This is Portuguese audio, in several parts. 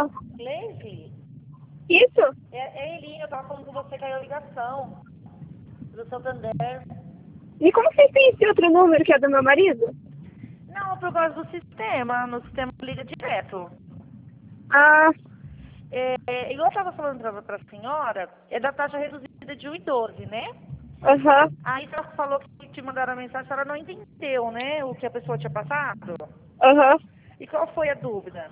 Alô? Leslie? Isso? É Elinha, eu tava falando com você, caiu a ligação. Do Santander. E como vocês têm esse outro número que é do meu marido? Não, por causa do sistema. No sistema liga direto. Ah, Igual eu tava falando pra senhora, é da taxa reduzida de 1,12, né? aham. Aí você falou que te mandaram a mensagem, a senhora não entendeu, né? O que a pessoa tinha passado. Aham. E qual foi a dúvida?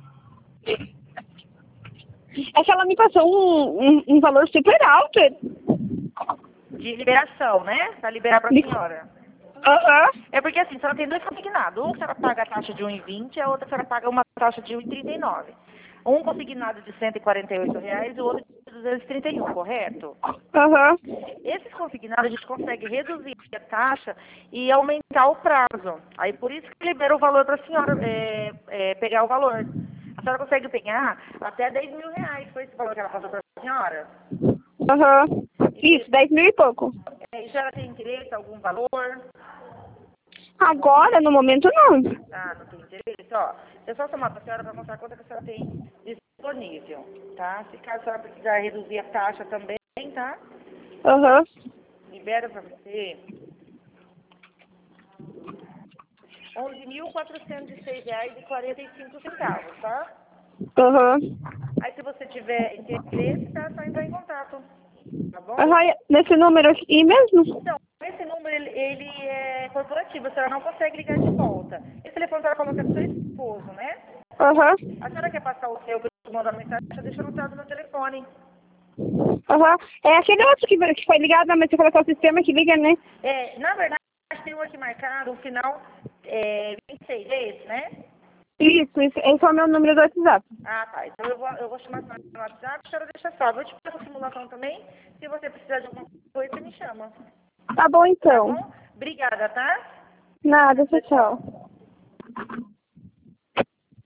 É que ela me passou um valor super alto. De liberação, né? Pra liberar pra senhora. Aham. É porque assim, a senhora tem dois consignados. Um a senhora paga a taxa de 1,20 e a outra a senhora paga uma taxa de 1,39. Um consignado de R$ 148 e o outro de 231, correto? Aham. Esses consignados a gente consegue reduzir a taxa e aumentar o prazo. Aí por isso que libera o valor para a senhora pegar o valor. A senhora consegue pegar até R$ 10.000, foi esse valor que ela passou para a senhora? Aham. Isso, 10 mil e pouco. E a senhora tem interesse em algum valor? Agora, no momento, não. Ah, não tem interesse? Ó, eu só somar para a senhora para mostrar quanto que a senhora tem disponível, tá? Se caso a senhora precisar reduzir a taxa também, tá? Aham. Libera para você R$ 11.406,45, tá? Aham. Aí se você tiver interesse, tá só entrar em contato, tá bom? Aham. Nesse número aqui mesmo? Então, esse número, ele é corporativo, a senhora não consegue ligar de volta. Esse telefone a senhora falou que é do seu esposo, né? Aham. A senhora quer passar o seu, que eu estou mandando mensagem, deixa anotado no meu telefone. Aham. É aquele outro que foi ligado, mas você colocar o sistema que liga, né? Na verdade, tem um aqui marcado, o final 26, é esse, né? Isso. Esse é o meu número do WhatsApp. Ah, tá. Então eu vou chamar a senhora no WhatsApp, a senhora deixa só. Vou te passar a simulação também. Se você precisar de alguma coisa, você me chama. Tá bom, Tá então. bom? Obrigada, tá? Nada, tchau, tchau.